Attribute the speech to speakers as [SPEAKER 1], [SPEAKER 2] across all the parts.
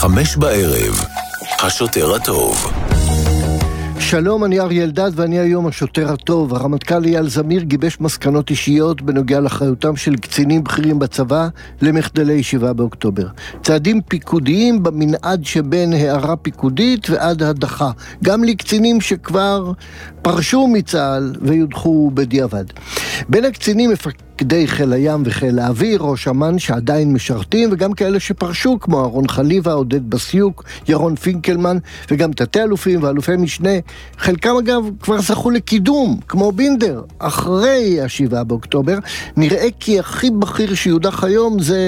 [SPEAKER 1] 5:00, השוטר הטוב.
[SPEAKER 2] שלום, אני אריה אלדד ואני היום השוטר הטוב. הרמטכ"ל אייל זמיר גיבש מסקנות אישיות בנוגע לאחריותם של קצינים בכירים בצבא למחדלי 7 באוקטובר. צעדים פיקודיים במנעד שבין הערה פיקודית ועד הדחה, גם לקצינים שכבר פרשו מצה"ל ויודחו בדיעבד. בין הקצינים מפקדי חיל הים וחיל האוויר, ראש אמ"ן שעדיין משרתים, וגם כאלה שפרשו כמו אהרון חליבה, עודד בסיוק, ירון פינקלמן, וגם תתי אלופים ואלופי משנה. חלקם אגב כבר זכו לקידום, כמו בינדר. אחרי 7 באוקטובר נראה כי הכי בכיר שיודח היום זה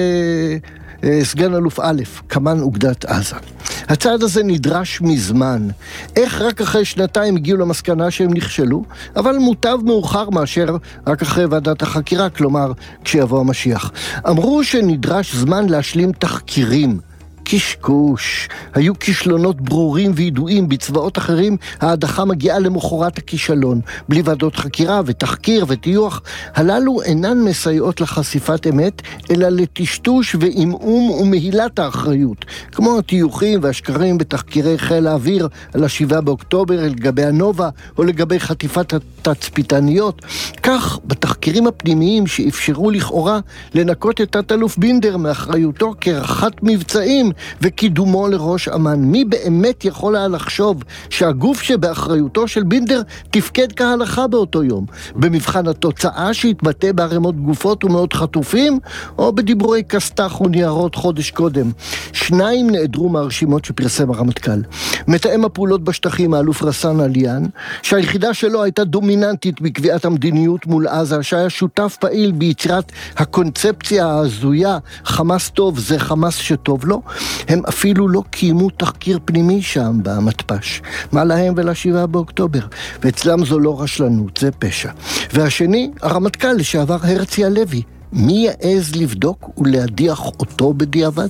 [SPEAKER 2] סגן אלוף א', קמן אוגדת עזה. הצעד הזה נדרש מזמן. איך רק אחרי 2 הגיעו למסקנה שהם נכשלו? אבל מוטב מאוחר מאשר רק אחרי ועדת החקירה, כלומר כשיבוא המשיח. אמרו שנדרש זמן להשלים תחקירים. קשקוש. היו כישלונות ברורים וידועים. בצבאות אחרים ההדחה מגיעה למחרת הכישלון. בלי ועדות חקירה ותחקיר וטיוח. הללו אינן מסייעות לחשיפת אמת, אלא לטשטוש ואימום ומהילת האחריות. כמו הטיוחים והשקרים בתחקירי חיל האוויר על 7 באוקטובר לגבי הנובה, או לגבי חטיפת התצפיתניות. כך בתחקירים הפנימיים שאפשרו לכאורה לנקות את תת-אלוף בינדר מאחריותו כרחת מבצעים וקידומו לראש אמ"ן. מי באמת יכול היה לחשוב שהגוף שבאחריותו של בינדר תפקד כהלכה באותו יום? במבחן התוצאה שהתבטא בערימות גופות ומאות חטופים, או בדיבורי כסתח וניירות חודש קודם? 2 נעדרו מהרשימות שפרסם הרמטכ"ל. מתאם הפעולות בשטחים, האלוף רסן עליאן, שהיחידה שלו הייתה דומיננטית בקביעת המדיניות מול עזה, שהיה שותף פעיל ביצירת הקונספציה ההזויה חמאס טוב זה חמאס שטוב לו, הם אפילו לא קיימו תחקיר פנימי שם במטפש. מה להם ול7 באוקטובר? ואצלם זו לא רשלנות, זה פשע. והשני, הרמטכ"ל לשעבר הרצי הלוי. מי יעז לבדוק ולהדיח אותו בדיעבד?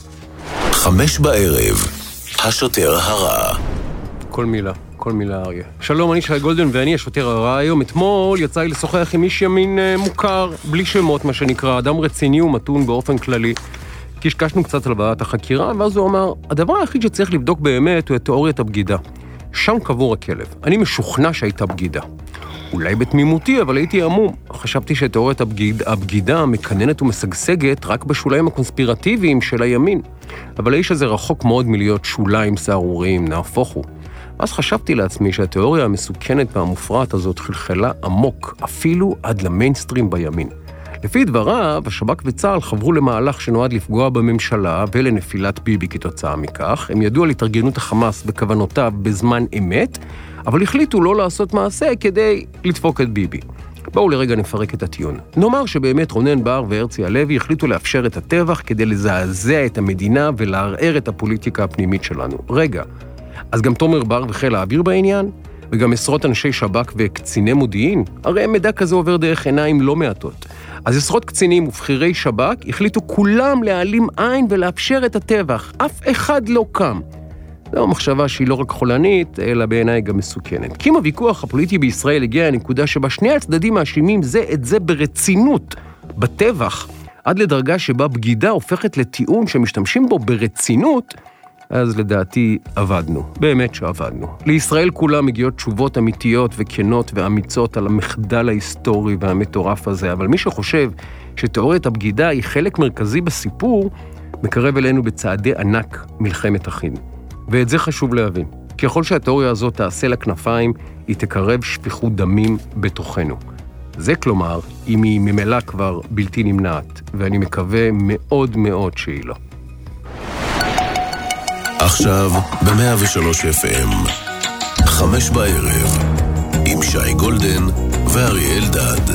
[SPEAKER 1] 5:00, השוטר הרע.
[SPEAKER 3] כל מילה אריה. שלום, אני שי גולדן ואני השוטר הרע. היום אתמול יצא לי לשוחח עם איש ימין מוכר, בלי שמות מה שנקרא, אדם רציני ומתון באופן כללי. קשקשנו קצת על ועדת החקירה, ואז הוא אמר, הדבר היחיד שצריך לבדוק באמת הוא את תיאוריית הבגידה. שם קבור הכלב. אני משוכנע שהייתה בגידה. אולי בתמימותי, אבל הייתי עמום. חשבתי שתיאוריית הבגידה מקננת ומשגשגת רק בשוליים הקונספירטיביים של הימין. אבל האיש הזה רחוק מאוד מלהיות שוליים סערוריים, נהפוך הוא. אז חשבתי לעצמי שהתיאוריה המסוכנת והמופרעת הזאת חלחלה עמוק, אפילו עד למיינסטרים בימין. לפי דבריו, השב"כ וצה"ל חברו למהלך שנועד לפגוע בממשלה ולנפילת ביבי כתוצאה מכך. הם ידעו על התארגנות החמאס בכוונותיו בזמן אמת, אבל החליטו לא לעשות מעשה כדי לדפוק את ביבי. בואו לרגע נפרק את הטיעון. נאמר שבאמת רונן בר והרצי הלוי החליטו לאפשר את הטבח כדי לזעזע את המדינה ולערער את הפוליטיקה הפנימית שלנו. רגע, אז גם תומר בר וחיל האוויר בעניין? וגם עשרות אנשי שב"כ וקציני מודיעין? הרי מידע כזה עובר דרך עיניים לא מעטות. אז עשרות קצינים ובחירי שב"כ החליטו כולם להעלים עין ולאפשר את הטבח. אף אחד לא קם. זו מחשבה שהיא לא רק חולנית, אלא בעיניי גם מסוכנת. כי אם הוויכוח הפוליטי בישראל הגיע לנקודה שבה שני הצדדים מאשימים זה את זה ברצינות, בטבח, עד לדרגה שבה בגידה הופכת לטיעון שמשתמשים בו ברצינות, אז לדעתי עבדנו, באמת שעבדנו. לישראל כולה מגיעות תשובות אמיתיות וכנות ואמיצות על המחדל ההיסטורי והמטורף הזה, אבל מי שחושב שתיאוריית הבגידה היא חלק מרכזי בסיפור, מקרב אלינו בצעדי ענק מלחמת אחים. ואת זה חשוב להבין. ככל שהתיאוריה הזאת תעשה לה כנפיים, היא תקרב שפיכות דמים בתוכנו. זה כלומר, אם היא ממילא כבר בלתי נמנעת, ואני מקווה מאוד מאוד שהיא לא.
[SPEAKER 1] עכשיו ב-103 FM, 5:00, עם שי גולדן ואריה אלדד.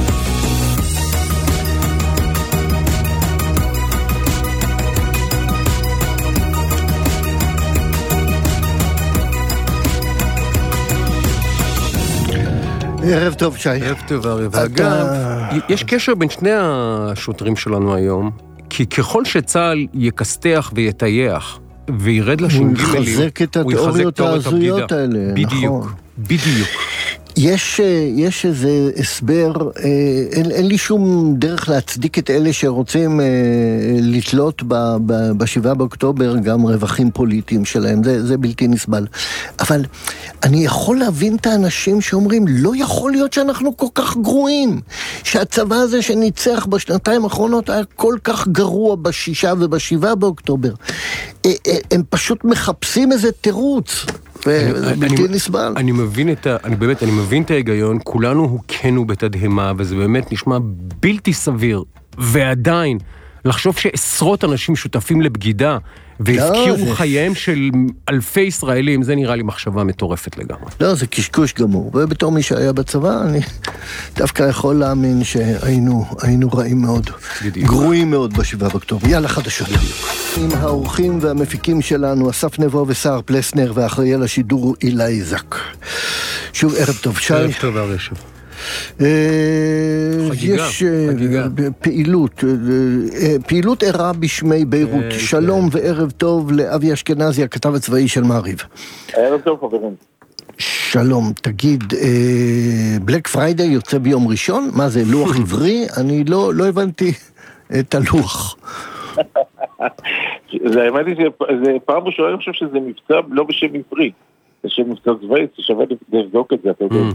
[SPEAKER 2] ערב טוב, שי.
[SPEAKER 3] ערב טוב, אריה. ואגב, יש קשר בין שני השוטרים שלנו היום, כי ככל שצה"ל יקסתח ויתייח, וירד לש"ג,
[SPEAKER 2] הוא יחזק את התיאוריות ההזויות האלה.
[SPEAKER 3] בדיוק, נכון. בדיוק.
[SPEAKER 2] יש איזה הסבר, אין לי שום דרך להצדיק את אלה שרוצים לתלות ב7 באוקטובר גם רווחים פוליטיים שלהם, זה בלתי נסבל. אבל אני יכול להבין את האנשים שאומרים, לא יכול להיות שאנחנו כל כך גרועים, שהצבא הזה שניצח בשנתיים האחרונות היה כל כך גרוע ב6 וב7 באוקטובר. הם פשוט מחפשים איזה תירוץ. אני
[SPEAKER 3] מבין את ההיגיון, כולנו הוכנו בתדהמה, וזה באמת נשמע בלתי סביר, ועדיין לחשוב שעשרות אנשים שותפים לבגידה, והזכירו חייהם של אלפי ישראלים, זה נראה לי מחשבה מטורפת לגמרי.
[SPEAKER 2] לא, זה קשקוש גמור, ובתור מי שהיה בצבא, אני דווקא יכול להאמין שהיינו רעים מאוד, גרועים מאוד ב7 באוקטובר. יאללה, חדשות. עם האורחים והמפיקים שלנו, אסף נבו ושער פלסנר, ואחראי על השידור אילי זק. שוב, ערב טוב, שי.
[SPEAKER 3] ערב טוב, הרשב.
[SPEAKER 2] יש פעילות ערה בשמי ביירות. שלום וערב טוב לאבי אשכנזי, הכתב הצבאי של מעריב.
[SPEAKER 4] ערב טוב, חברים.
[SPEAKER 2] שלום, תגיד, בלק פריידי יוצא ביום ראשון? מה זה, לוח עברי? אני לא הבנתי את הלוח.
[SPEAKER 4] האמת היא שזה פעם ראשונה, אני חושב שזה מבצע לא בשם עברי, זה שם מבצע צבאי, זה שווה לבדוק את זה, אתה יודע.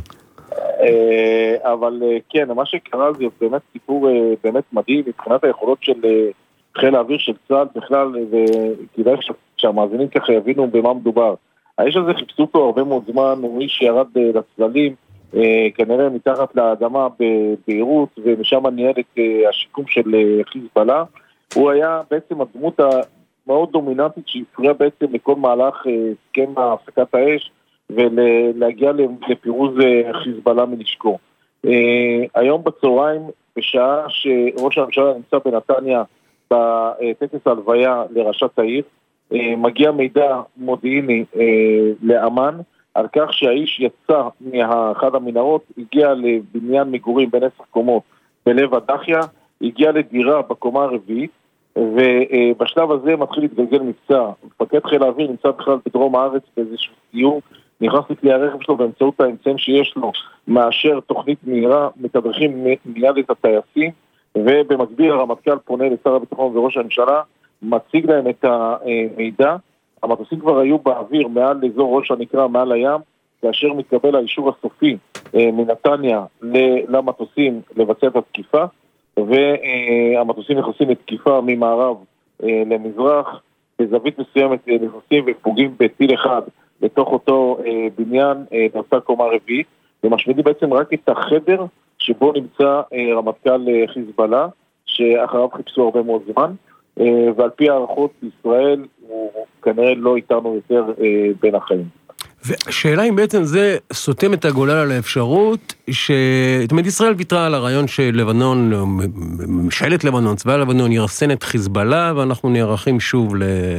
[SPEAKER 4] אבל כן, מה שקרה זה באמת סיפור באמת מדהים מבחינת היכולות של חיל האוויר של צה"ל בכלל, וכדאי שהמאזינים ככה יבינו במה מדובר. האיש הזה חיפשו אותו הרבה מאוד זמן, הוא איש שירד לצללים, כנראה מתחת לאדמה בביירות, ומשם ניהל את השיקום של חיזבאללה. הוא היה בעצם הדמות המאוד דומיננטית שהפריעה בעצם לכל מהלך הסכם הפסקת האש, ולהגיע לפירוז חיזבאללה מנשקו. היום בצהריים, בשעה שראש הממשלה נמצא בנתניה בטקס ההלוויה לראשת העיר, מגיע מידע מודיעיני לאמן על כך שהאיש יצא מאחד המנהרות, הגיע לבניין מגורים בין 10 קומות בלב הדחיה, הגיע לדירה בקומה הרביעית, ובשלב הזה מתחיל להתגלגל מבצע. מפקד חיל האוויר נמצא בכלל בדרום הארץ באיזשהו סיום, נכנס לכלי הרכב שלו באמצעות האמצעים שיש לו, מאשר תוכנית מהירה, מתדרכים מיד את הטייסים, ובמקביל הרמטכ"ל פונה לשר הביטחון וראש הממשלה, מציג להם את המידע. המטוסים כבר היו באוויר מעל לאזור ראש הנקרא, מעל הים, כאשר מתקבל האישור הסופי מנתניה למטוסים לבצע את התקיפה, והמטוסים נכנסים לתקיפה ממערב למזרח, בזווית מסוימת נכנסים ופוגעים בטיל אחד לתוך אותו בניין באותה קומה רביעית, ומשמידים בעצם רק את החדר שבו נמצא רמטכ"ל חיזבאללה, שאחריו חיפשו הרבה מאוד זמן, ועל פי הערכות בישראל הוא כנראה לא איתנו יותר בין החיים.
[SPEAKER 3] והשאלה אם בעצם זה סותם את הגולל על האפשרות שתמיד ישראל ויתרה על הרעיון של לבנון, ממשלת לבנון, צבא לבנון ירסן את חיזבאללה, ואנחנו נערכים שוב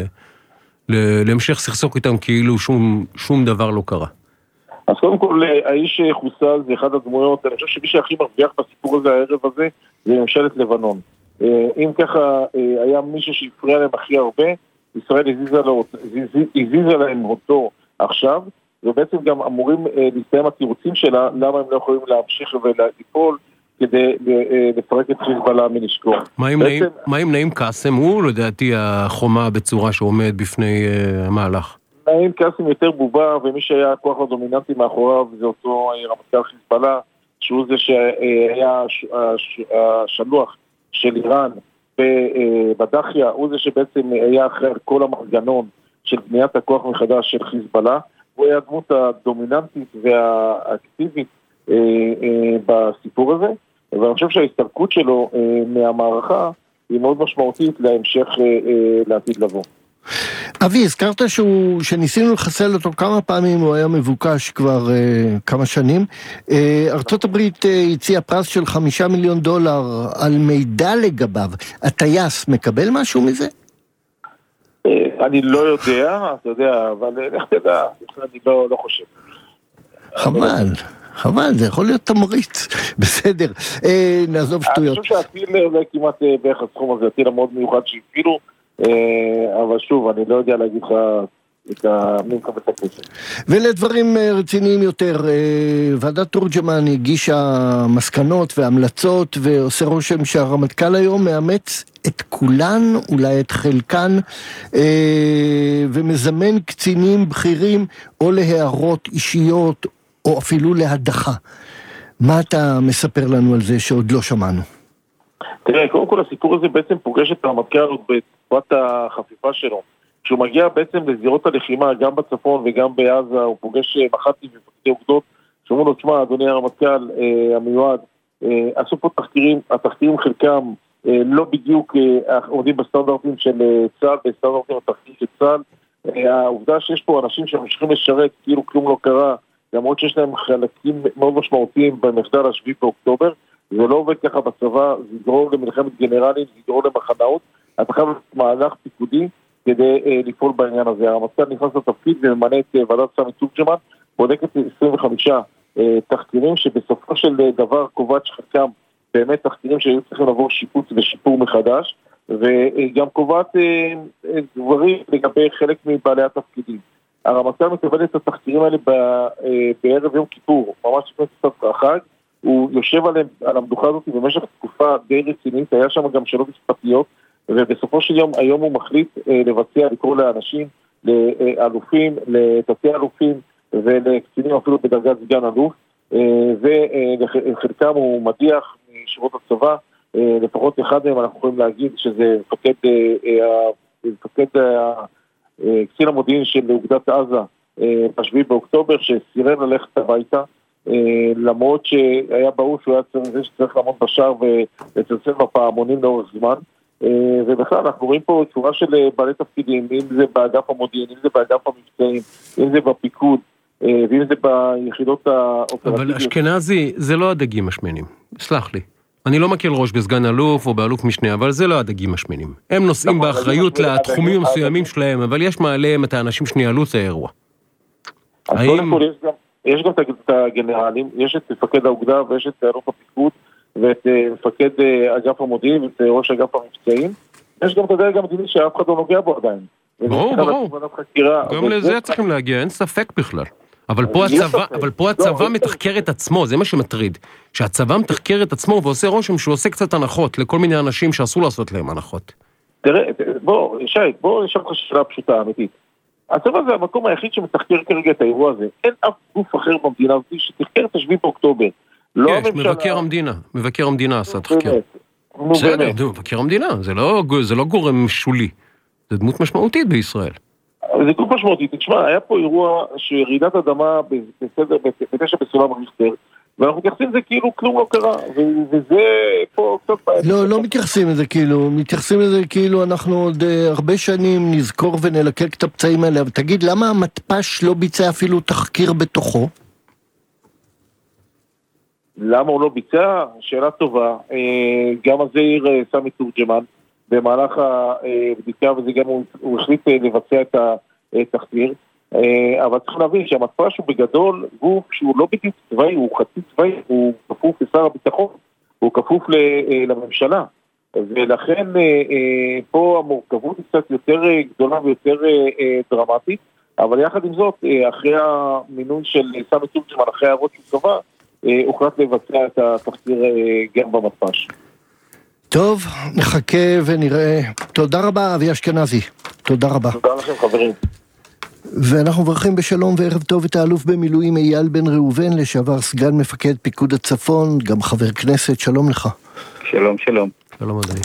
[SPEAKER 3] להמשך סכסוך איתם כאילו שום דבר לא קרה.
[SPEAKER 4] אז קודם כל, האיש חוסל זה אחד הדמויות, אני חושב שמי שהכי מרוויח בסיפור הזה הערב הזה, זה ממשלת לבנון. אם ככה היה מישהו שהפריע להם הכי הרבה, ישראל הזיזה להם אותו עכשיו, ובעצם גם אמורים להסתיים התירוצים שלה, למה הם לא יכולים להמשיך ולהיפול כדי לפרק את חיזבאללה מנשקו.
[SPEAKER 3] מה עם נעים קאסם? הוא לדעתי החומה בצורה שעומד בפני המהלך.
[SPEAKER 4] נעים קאסם יותר בובה, ומי שהיה הכוח הדומיננטי מאחוריו זה אותו רמטכ"ל חיזבאללה, שהוא זה שהיה השלוח של איראן בדחיה, הוא זה שבעצם היה אחרי כל המנגנון של בניית הכוח מחדש של חיזבאללה, הוא היה הדמות הדומיננטית והאקטיבית בסיפור הזה, ואני חושב שההסתלקות שלו מהמערכה היא מאוד משמעותית להמשך לעתיד לבוא.
[SPEAKER 2] אבי, הזכרת שניסינו לחסל אותו כמה פעמים, הוא היה מבוקש כבר כמה שנים. ארצות הברית הציעה פרס של $5 מיליון על מידע לגביו. הטייס מקבל משהו מזה?
[SPEAKER 4] אני לא יודע, אתה יודע, אבל איך תדע, אני לא חושב.
[SPEAKER 2] חבל, זה יכול להיות תמריץ. בסדר, נעזוב שטויות.
[SPEAKER 4] אני חושב שהטיל עולה כמעט בערך הסכום הזה, הטיל המאוד מיוחד שהפעילו, אבל שוב, אני לא יודע להגיד לך מי מקבל את הכסף.
[SPEAKER 2] ולדברים רציניים יותר, ועדת תורג'מן הגישה מסקנות והמלצות, ועושה רושם שהרמטכ"ל היום מאמץ את כולן, אולי את חלקן, ומזמן קצינים בכירים או להערות אישיות או אפילו להדחה. מה אתה מספר לנו על זה שעוד לא שמענו?
[SPEAKER 4] תראה, קודם כל הסיפור הזה בעצם פוגש את הרמטכ"ל בתקופת החפיפה שלו. כשהוא מגיע בעצם לזירות הלחימה, גם בצפון וגם בעזה, הוא פוגש מח"טים ומפקדי אוגדות, שאומרים לו, תשמע, אדוני הרמטכ"ל המיועד, עשו פה תחקירים, התחקירים חלקם לא בדיוק עומדים בסטנדרטים של צה"ל, בסטנדרטים התחקירים של צה"ל. העובדה שיש פה אנשים שממשיכים לשרת, כאילו כלום לא קרה, למרות שיש להם חלקים מאוד משמעותיים במחדל השביעי באוקטובר, זה לא עובד ככה בצבא, זה יגרור למלחמת גנרלים, זה יגרור למחנאות, אתה חייב מהלך פיקודי כדי לפעול בעניין הזה. הרמטכ"ל נכנס לתפקיד וממנה את ועדת סמי תורג'מן, בודקת 25 תחקירים שבסופו של דבר קובעת שחלקם באמת תחקירים שהיו צריכים לעבור שיפוץ ושיפור מחדש, וגם קובעת דברים לגבי חלק מבעלי התפקידים. הרמטכ"ל מקבל את התחקירים האלה בערב יום כיפור, ממש לפני סוף החג, הוא יושב על המדוכה הזאת במשך תקופה די רצינית, היה שם גם שאלות משפטיות, ובסופו של יום, היום הוא מחליט לבצע, לקרוא לאנשים, לאלופים, לתתי אלופים, ולקצינים אפילו בדרגת סגן אלוף, ולחלקם הוא מדיח משירות הצבא, לפחות אחד מהם אנחנו יכולים להגיד שזה מפקד קצין המודיעין של אוגדת עזה, בשביעי באוקטובר, שסירב ללכת הביתה, למרות שהיה ברור שהוא היה צריך לעמוד בשער ולצלצל בפעמונים לאורך זמן, ובכלל אנחנו רואים פה תשובה של בעלי תפקידים, אם זה באגף המודיעין, אם זה באגף המבצעים, אם זה בפיקוד, ואם זה ביחידות האופרטיביות.
[SPEAKER 3] אבל אשכנזי, זה לא הדגים השמנים, סלח לי. אני לא מכיר ראש בסגן אלוף או באלוף משנה, אבל זה לא הדגים השמנים. הם נושאים באחריות לתחומים המסוימים שלהם, אבל יש מעליהם את האנשים שניהלו את האירוע.
[SPEAKER 4] אז קודם כל יש גם את הגנרלים, יש את מפקד האוגדה ויש את אלוף הפיקוד ואת מפקד אגף המודיעין ואת ראש אגף המבצעים. יש גם את הדרג המדיני שאף אחד לא נוגע בו עדיין.
[SPEAKER 3] ברור. גם לזה צריכים להגיע, אין ספק בכלל. אבל פה הצבא מתחקר את עצמו, זה מה שמטריד. שהצבא מתחקר את עצמו ועושה רושם שהוא עושה קצת הנחות לכל מיני אנשים שאסור לעשות להם הנחות.
[SPEAKER 4] תראה, בוא נשאל לך שאלה פשוטה, אמיתית. הצבא זה המקום היחיד שמתחקר כרגע את האירוע הזה. אין אף גוף אחר במדינה הזאת שתחקר את השביעי באוקטובר.
[SPEAKER 3] יש, מבקר המדינה עשה תחקיר. בסדר, מבקר המדינה, זה לא גורם שולי. זה דמות משמעותית בישראל.
[SPEAKER 4] זה גוף משמעותית. תשמע, היה פה אירוע שרעידת אדמה בסדר, בתשע בסולם ריכטר, ואנחנו מתייחסים לזה כאילו כלום לא קרה, וזה פה קצת בעיה.
[SPEAKER 2] לא מתייחסים לזה כאילו, מתייחסים לזה כאילו אנחנו עוד הרבה שנים נזכור ונלקק את הפצעים האלה, אבל תגיד, למה המטפש לא ביצע אפילו תחקיר בתוכו?
[SPEAKER 4] למה הוא לא ביצע? שאלה טובה. גם הזעיר סמי תורג'מן, במהלך הבדיקה, וזה גם הוא החליט לבצע את התחקיר, אבל צריך להבין שהמטפש הוא בגדול גוף שהוא לא בדיוק צבאי, הוא חצי צבאי, הוא כפוף לשר הביטחון, הוא כפוף לממשלה, ולכן פה המורכבות היא קצת יותר גדולה ויותר דרמטית, אבל יחד עם זאת, אחרי המינוי של סמי תורג'מן, אחרי הערות שהוא קבע, הוחלט לבצע את התחקיר גם במטפש.
[SPEAKER 2] טוב, נחכה ונראה. תודה רבה, אבי אשכנזי. תודה רבה.
[SPEAKER 4] תודה לכם, חברים.
[SPEAKER 2] ואנחנו מברכים בשלום וערב טוב את האלוף במילואים אייל בן ראובן, לשעבר סגן מפקד פיקוד הצפון, גם חבר כנסת, שלום לך.
[SPEAKER 5] שלום, שלום.
[SPEAKER 3] שלום אדוני.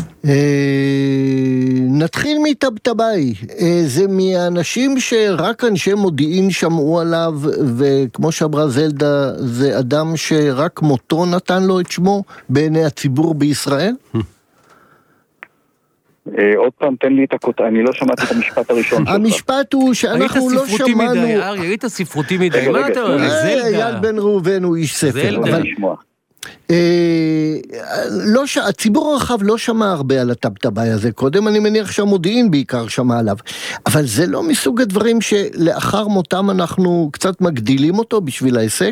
[SPEAKER 2] נתחיל מטבטבאי, זה מהאנשים שרק אנשי מודיעין שמעו עליו, וכמו שאמרה זלדה, זה אדם שרק מותו נתן לו את שמו בעיני הציבור בישראל?
[SPEAKER 5] עוד פעם, תן לי את הקוטע, אני לא שמעתי את המשפט הראשון שלך.
[SPEAKER 2] המשפט הוא שאנחנו לא שמענו...
[SPEAKER 3] היית ספרותי מדי, מה אתה אומר? זלדה.
[SPEAKER 2] אייל בן ראובן הוא איש ספר.
[SPEAKER 3] זלדה.
[SPEAKER 2] הציבור הרחב לא שמע הרבה על הטבטבאי הזה קודם, אני מניח שהמודיעין בעיקר שמע עליו, אבל זה לא מסוג הדברים שלאחר מותם אנחנו קצת מגדילים אותו בשביל ההישג?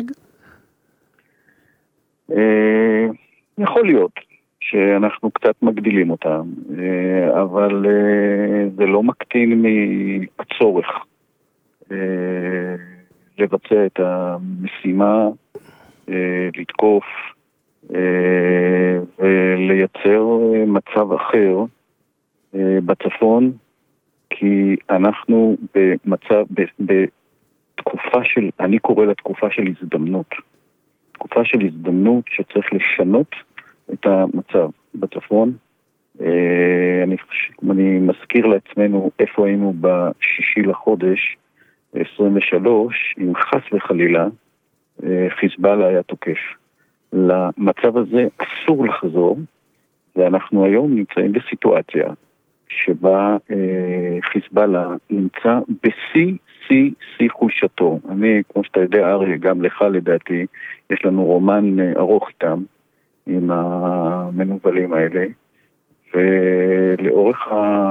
[SPEAKER 5] יכול להיות שאנחנו קצת מגדילים אותם, אבל זה לא מקטין מהצורך לבצע את המשימה, לתקוף ולייצר מצב אחר בצפון, כי אנחנו בתקופה של, אני קורא לה תקופה של הזדמנות. תקופה של הזדמנות שצריך לשנות את המצב בצפון. אני מזכיר לעצמנו איפה היינו בשישי לחודש 23, אם חס וחלילה חיזבאללה היה תוקף. למצב הזה אסור לחזור, ואנחנו היום נמצאים בסיטואציה שבה חיזבאללה נמצא בשיא חולשתו. אני, כמו שאתה יודע, אריה, גם לך לדעתי, יש לנו רומן ארוך איתם, עם המנובלים האלה, ולאורך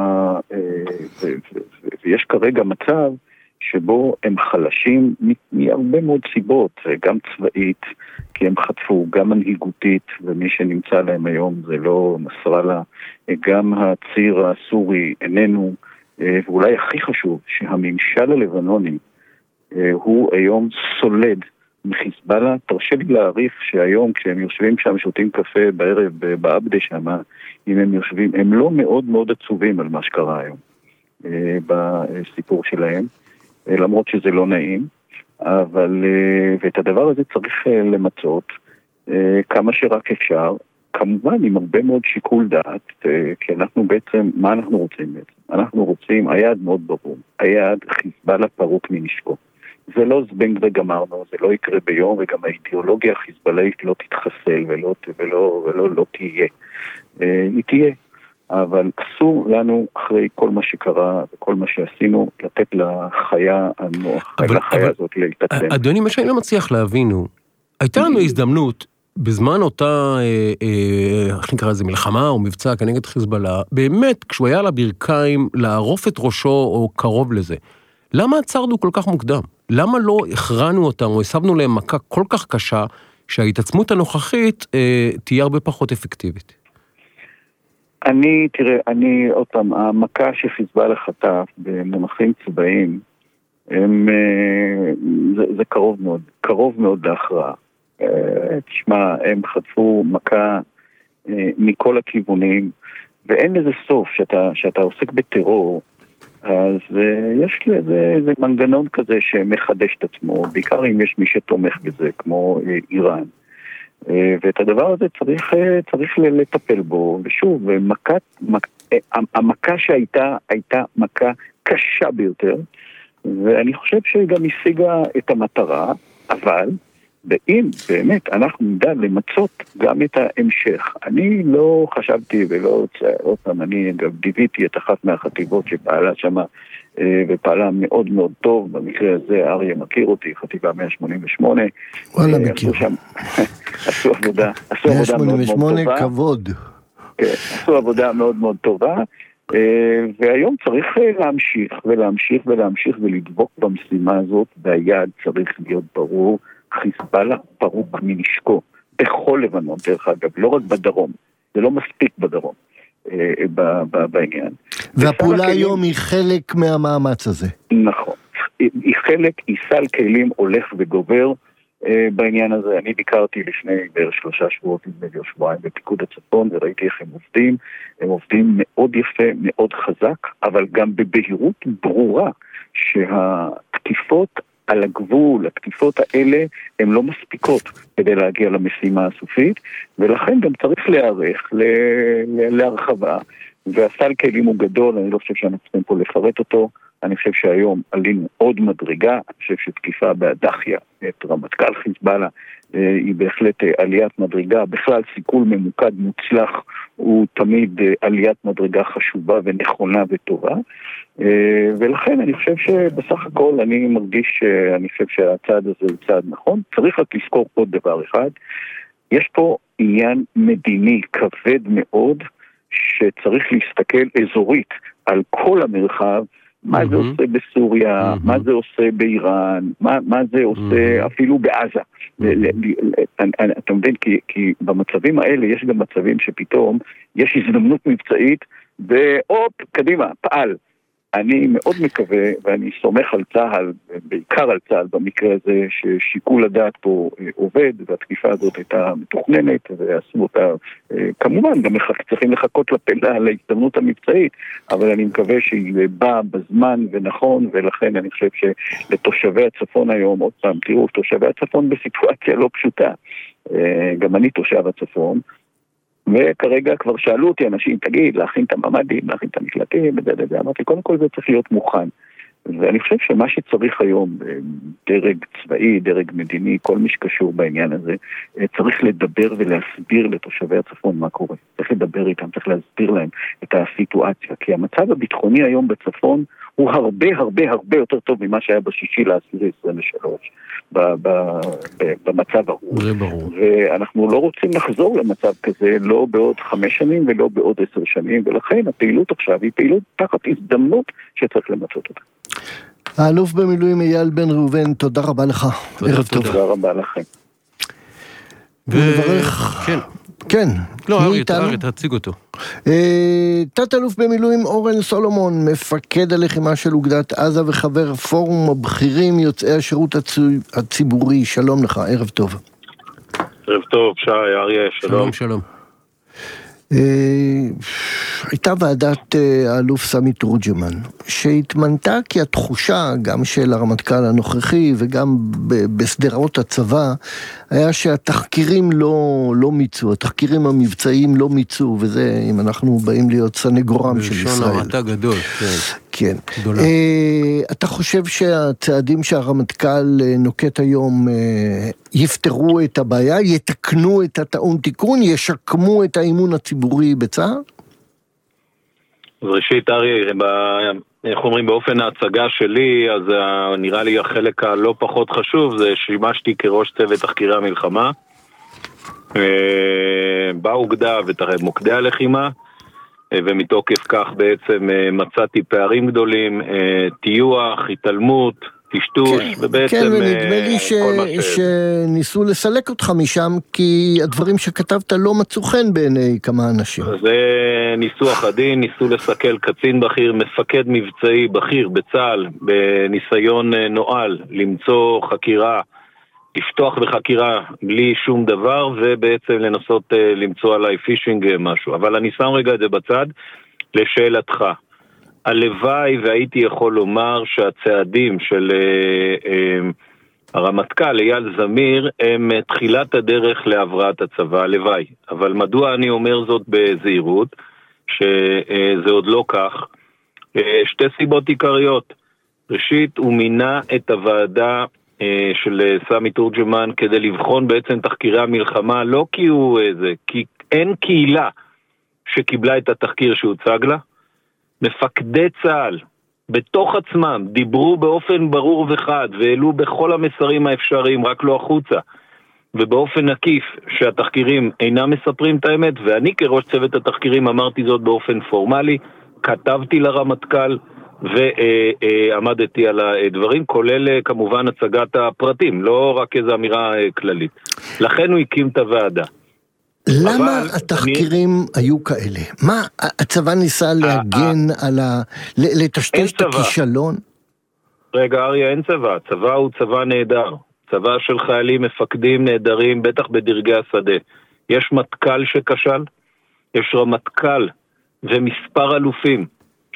[SPEAKER 5] ויש כרגע מצב שבו הם חלשים מהרבה מאוד סיבות, גם צבאית, כי הם חטפו, גם מנהיגותית, ומי שנמצא להם היום זה לא נסראללה, גם הציר הסורי איננו, ואולי הכי חשוב, שהממשל הלבנוני הוא היום סולד מחיזבאללה. תרשה לי להעריך שהיום כשהם יושבים שם, שותים קפה בערב בעבדה שם, אם הם יושבים, הם לא מאוד מאוד עצובים על מה שקרה היום בסיפור שלהם, למרות שזה לא נעים, אבל ואת הדבר הזה צריך למצות כמה שרק אפשר, כמובן עם הרבה מאוד שיקול דעת, כי אנחנו בעצם, מה אנחנו רוצים בעצם? אנחנו רוצים, היעד מאוד ברור, היעד חיזבאללה פרוק מנשקו. זה לא זבנג וגמרנו, זה לא יקרה ביום, וגם האידיאולוגיה החיזבאללית לא תתחסל ולא תהיה. היא תהיה. אבל אסור לנו, אחרי כל מה שקרה וכל מה שעשינו, לתת לחיה הזאת להתעצם.
[SPEAKER 3] אדוני, מה שאני לא מצליח להבין הוא, הייתה לנו הזדמנות, בזמן אותה, איך נקרא לזה, מלחמה או מבצע כנגד חיזבאללה, באמת, כשהוא היה על הברכיים, לערוף את ראשו או קרוב לזה, למה עצרנו כל כך מוקדם? למה לא הכרענו אותם או הסבנו להם מכה כל כך קשה, שההתעצמות הנוכחית תהיה הרבה פחות אפקטיבית?
[SPEAKER 5] עוד פעם, המכה שחיזבאללה חטף במונחים צבאיים, זה קרוב מאוד להכרעה. תשמע, הם חטפו מכה מכל הכיוונים, ואין לזה סוף. שאתה עוסק בטרור, אז יש איזה מנגנון כזה שמחדש את עצמו, בעיקר אם יש מי שתומך בזה, כמו איראן. ואת הדבר הזה צריך לטפל בו, ושוב, המכה שהייתה מכה קשה ביותר, ואני חושב שגם השיגה את המטרה, אבל אם באמת אנחנו נדע למצות גם את ההמשך. אני לא חשבתי עוד פעם, אני גם דיוויתי את אחת מהחטיבות שפעלה שמה, ופעלה מאוד מאוד טוב, במקרה הזה אריה מכיר אותי, חטיבה 188.
[SPEAKER 2] וואלה, מכיר.
[SPEAKER 5] עשו עבודה מאוד מאוד טובה.
[SPEAKER 2] 188 כבוד.
[SPEAKER 5] כן, עשו עבודה מאוד מאוד טובה, והיום צריך להמשיך ולדבוק במשימה הזאת, והיעד צריך להיות ברור, חיזבאללה פרוק מנשקו, בכל לבנון דרך אגב, לא רק בדרום, זה לא מספיק בדרום. בעניין.
[SPEAKER 2] והפעולה היום היא חלק מהמאמץ הזה.
[SPEAKER 5] נכון. היא סל כלים הולך וגובר בעניין הזה. אני ביקרתי לפני בערך 3 שבועות או שבועיים בפיקוד הצפון, וראיתי איך הם עובדים. הם עובדים מאוד יפה, מאוד חזק, אבל גם בבהירות ברורה שהתקיפות על הגבול, התקיפות האלה הן לא מספיקות כדי להגיע למשימה הסופית, ולכן גם צריך להיערך להרחבה, והסל כלים הוא גדול, אני לא חושב שאנחנו צריכים פה לפרט אותו, אני חושב שהיום עלינו עוד מדרגה, אני חושב שתקיפה בהדחיה את רמטכ"ל חיזבאללה היא בהחלט עליית מדרגה, בכלל סיכול ממוקד מוצלח הוא תמיד עליית מדרגה חשובה ונכונה וטובה, ולכן אני חושב שבסך הכל אני מרגיש שאני חושב שהצעד הזה הוא צעד נכון. צריך רק לזכור עוד דבר אחד, יש פה עניין מדיני כבד מאוד שצריך להסתכל אזורית על כל המרחב, מה זה עושה בסוריה, מה זה עושה באיראן, מה זה עושה אפילו בעזה. אתה מבין, כי במצבים האלה יש גם מצבים שפתאום יש הזדמנות מבצעית, והופ, קדימה, פעל. אני מאוד מקווה, ואני סומך על צה"ל, בעיקר על צה"ל במקרה הזה, ששיקול הדעת פה עובד, והתקיפה הזאת הייתה מתוכננת, ועשו אותה, כמובן, גם צריכים לחכות להזדמנות המבצעית, אבל אני מקווה שהיא באה בזמן ונכון, ולכן אני חושב שלתושבי הצפון היום, עוד פעם, תראו, תושבי הצפון בסיטואציה לא פשוטה, גם אני תושב הצפון, וכרגע כבר שאלו אותי אנשים, תגיד, להכין את הממדים, להכין את המקלטים, אמרתי, קודם כל זה צריך להיות מוכן. ואני חושב שמה שצריך היום, דרג צבאי, דרג מדיני, כל מי שקשור בעניין הזה, צריך לדבר ולהסביר לתושבי הצפון מה קורה. צריך לדבר איתם, צריך להסביר להם את הסיטואציה, כי המצב הביטחוני היום בצפון הוא הרבה הרבה הרבה יותר טוב ממה שהיה ב6/10/23 במצב ההוא.
[SPEAKER 3] זה ברור.
[SPEAKER 5] ואנחנו לא רוצים לחזור למצב כזה, לא בעוד 5 שנים ולא בעוד 10 שנים, ולכן הפעילות עכשיו היא פעילות תחת הזדמנות שצריך למצות אותה.
[SPEAKER 2] האלוף במילואים אייל בן ראובן, תודה רבה לך. ערב טוב.
[SPEAKER 5] תודה רבה לכם.
[SPEAKER 2] ונברך...
[SPEAKER 3] כן.
[SPEAKER 2] כן.
[SPEAKER 3] לא, אריה, תציג אותו.
[SPEAKER 2] תת-אלוף במילואים אורן סולומון, מפקד הלחימה של אוגדת עזה וחבר פורום הבכירים יוצאי השירות הציבורי. שלום לך, ערב טוב.
[SPEAKER 6] ערב טוב, שי, אריה, שלום.
[SPEAKER 3] שלום.
[SPEAKER 2] הייתה ועדת האלוף סמי תורג'מן שהתמנתה, כי התחושה גם של הרמטכ"ל הנוכחי וגם בסדרות הצבא היה שהתחקירים לא מיצו, התחקירים המבצעיים לא מיצו, וזה אם אנחנו באים להיות סנגורם של ישראל.
[SPEAKER 3] בלשון המעטה גדול,
[SPEAKER 2] כן. אתה חושב שהצעדים שהרמטכ"ל נוקט היום יפתרו את הבעיה, יתקנו את הטעון תיקון, ישקמו את האמון הציבורי בצה"ל?
[SPEAKER 6] אז ראשית, אריה, איך אומרים, באופן ההצגה שלי, אז נראה לי החלק הלא פחות חשוב, זה שימשתי כראש צוות תחקירי המלחמה, באוגדה ומוקדי הלחימה, ומתוקף כך בעצם מצאתי פערים גדולים, טיוח, התעלמות, טשטוש, ובעצם
[SPEAKER 2] כן, ונדמה לי שניסו לסלק אותך משם, כי הדברים שכתבת לא מצאו חן בעיני כמה אנשים.
[SPEAKER 6] זה ניסוח הדין, ניסו לסכל קצין בכיר, מפקד מבצעי בכיר בצה"ל, בניסיון נואל, למצוא חקירה, לפתוח בחקירה בלי שום דבר, ובעצם לנסות למצוא עליי פישינג משהו. אבל אני שם רגע את זה בצד, לשאלתך. הלוואי והייתי יכול לומר שהצעדים של הרמטכ"ל אייל זמיר הם תחילת הדרך להבראת הצבא, הלוואי. אבל מדוע אני אומר זאת בזהירות, שזה עוד לא כך? שתי סיבות עיקריות. ראשית, הוא מינה את הוועדה של סמי תורג'מן כדי לבחון בעצם תחקירי המלחמה, לא כי הוא איזה, כי אין קהילה שקיבלה את התחקיר שהוצג לה. מפקדי צה"ל בתוך עצמם דיברו באופן ברור וחד והעלו בכל המסרים האפשריים, רק לא החוצה, ובאופן עקיף שהתחקירים אינם מספרים את האמת, ואני כראש צוות התחקירים אמרתי זאת באופן פורמלי, כתבתי לרמטכ"ל ועמדתי על הדברים, כולל כמובן הצגת הפרטים, לא רק איזו אמירה כללית. לכן הוא הקים את הוועדה.
[SPEAKER 2] למה התחקירים היו כאלה? מה, הצבא ניסה להגן על לטשטש את הכישלון?
[SPEAKER 6] רגע, אריה, אין צבא. צבא הוא צבא נהדר. צבא של חיילים מפקדים נהדרים, בטח בדרגי השדה. יש מטכ"ל שכשל, יש רמטכ"ל ומספר אלופים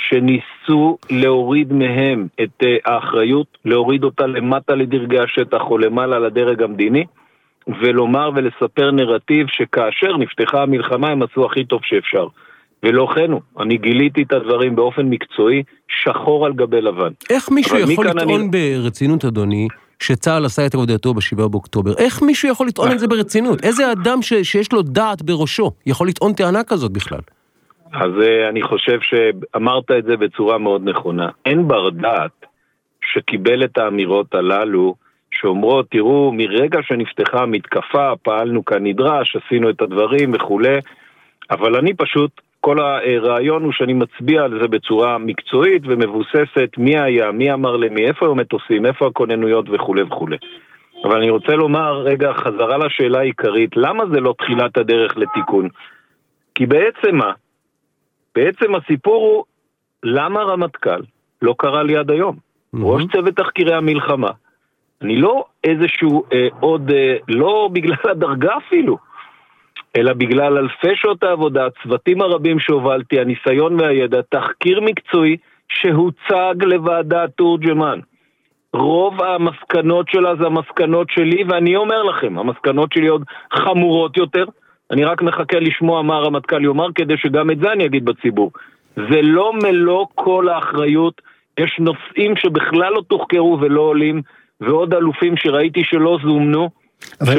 [SPEAKER 6] שניסו להוריד מהם את האחריות, להוריד אותה למטה לדרגי השטח או למעלה לדרג המדיני, ולומר ולספר נרטיב שכאשר נפתחה המלחמה הם עשו הכי טוב שאפשר. ולא כן הוא. אני גיליתי את הדברים באופן מקצועי, שחור על גבי לבן.
[SPEAKER 3] איך מישהו יכול לטעון ברצינות, אדוני, שצה"ל עשה את עבודתו ב7 באוקטובר? איך מישהו יכול לטעון את זה ברצינות? איזה אדם שיש לו דעת בראשו יכול לטעון טענה כזאת בכלל?
[SPEAKER 6] אז אני חושב שאמרת את זה בצורה מאוד נכונה. אין בר דעת שקיבל את האמירות הללו, שאומרות, תראו, מרגע שנפתחה מתקפה, פעלנו כנדרש, עשינו את הדברים וכו'. אבל אני פשוט, כל הרעיון הוא שאני מצביע על זה בצורה מקצועית ומבוססת, מי היה, מי אמר למי, איפה היו מטוסים, איפה הכוננויות וכו' וכו'. אבל אני רוצה לומר, רגע, חזרה לשאלה העיקרית, למה זה לא תחילת הדרך לתיקון? כי בעצם מה? בעצם הסיפור הוא, למה רמטכ"ל לא קרה לי עד היום. ראש צוות תחקירי המלחמה. אני לא איזשהו לא בגלל הדרגה אפילו, אלא בגלל אלפי שעות העבודה, הצוותים הרבים שהובלתי, הניסיון והידע, תחקיר מקצועי שהוצג לוועדת תורג'מן. רוב המסקנות שלה זה המסקנות שלי, ואני אומר לכם, המסקנות שלי עוד חמורות יותר. אני רק מחכה לשמוע מה הרמטכ"ל יאמר, כדי שגם את זה אני אגיד בציבור. זה לא מלוא כל האחריות, יש נושאים שבכלל לא תוחקרו ולא עולים, ועוד אלופים שראיתי שלא זומנו,
[SPEAKER 2] אבל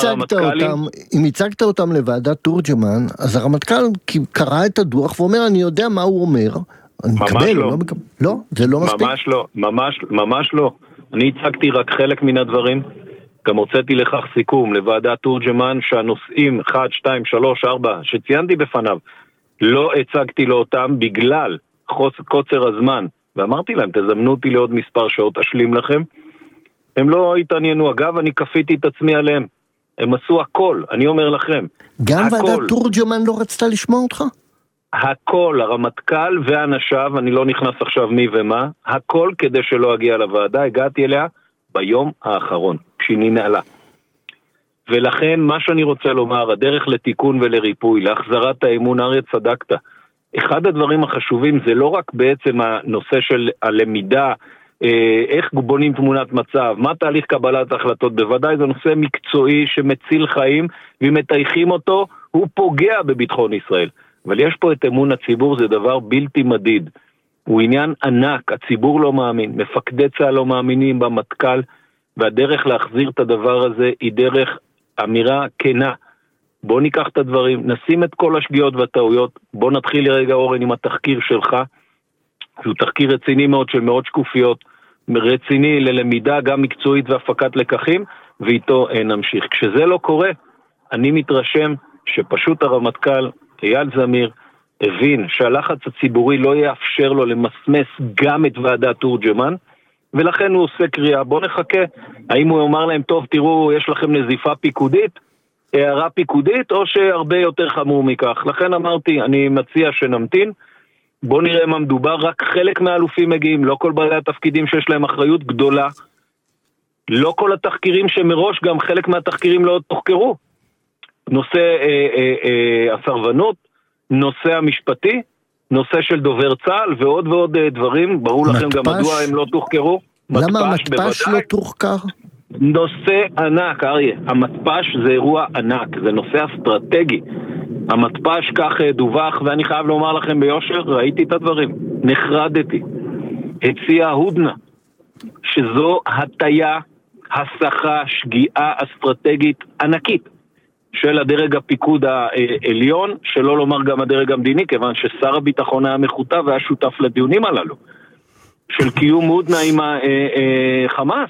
[SPEAKER 2] אם הצגת אותם לוועדת תורג'מן, אז הרמטכ"ל קרא את הדוח ואומר, אני יודע מה הוא אומר, אני מקבל או לא מקבל? לא, זה לא מספיק?
[SPEAKER 6] ממש לא. אני הצגתי רק חלק מן הדברים, גם הוצאתי לכך סיכום לוועדת תורג'מן, שהנושאים 1, 2, 3, 4, שציינתי בפניו, לא הצגתי לו אותם בגלל קוצר הזמן, ואמרתי להם, תזמנו אותי לעוד מספר שעות, אשלים לכם. הם לא התעניינו, אגב, אני כפיתי את עצמי עליהם. הם עשו הכל, אני אומר לכם.
[SPEAKER 2] גם ועדת תורג'מן לא רצתה לשמוע אותך?
[SPEAKER 6] הכל, הרמטכ"ל ואנשיו, אני לא נכנס עכשיו מי ומה, הכל כדי שלא אגיע לוועדה, הגעתי אליה ביום האחרון, כשהיא ננעלה. ולכן, מה שאני רוצה לומר, הדרך לתיקון ולריפוי, להחזרת האמון, אריה צדקת. אחד הדברים החשובים זה לא רק בעצם הנושא של הלמידה, איך בונים תמונת מצב, מה תהליך קבלת ההחלטות, בוודאי זה נושא מקצועי שמציל חיים, ואם מתייחים אותו, הוא פוגע בביטחון ישראל. אבל יש פה את אמון הציבור, זה דבר בלתי מדיד. הוא עניין ענק, הציבור לא מאמין, מפקדי צה"ל לא מאמינים במטכ"ל, והדרך להחזיר את הדבר הזה היא דרך אמירה כנה. בוא ניקח את הדברים, נשים את כל השגיאות והטעויות, בוא נתחיל לרגע אורן עם התחקיר שלך, שהוא תחקיר רציני מאוד של מאות שקופיות, רציני ללמידה גם מקצועית והפקת לקחים, ואיתו נמשיך. כשזה לא קורה, אני מתרשם שפשוט הרמטכ"ל, אייל זמיר, הבין שהלחץ הציבורי לא יאפשר לו למסמס גם את ועדת תורג'מן, ולכן הוא עושה קריאה, בוא נחכה, האם הוא אומר להם, טוב תראו, יש לכם נזיפה פיקודית, הערה פיקודית, או שהרבה יותר חמור מכך. לכן אמרתי, אני מציע שנמתין, בוא נראה מה מדובר, רק חלק מהאלופים מגיעים, לא כל בעלי התפקידים שיש להם אחריות גדולה, לא כל התחקירים שמראש, גם חלק מהתחקירים לא תוחקרו. נושא הסרבנות, נושא המשפטי, נושא של דובר צה"ל, ועוד ועוד דברים, ברור לכם גם מדוע הם לא תוחקרו.
[SPEAKER 2] למה המתפ"ש לא תוחקר?
[SPEAKER 6] נושא ענק, אריה, המתפ"ש זה אירוע ענק, זה נושא אסטרטגי. המתפ"ש כך דווח, ואני חייב לומר לכם ביושר, ראיתי את הדברים, נחרדתי. הציע הודנה, שזו הטיה, הסחה, שגיאה אסטרטגית ענקית של הדרג הפיקוד העליון, שלא לומר גם הדרג המדיני, כיוון ששר הביטחון היה מחוטא והיה שותף לדיונים הללו, של קיום הודנה עם חמאס.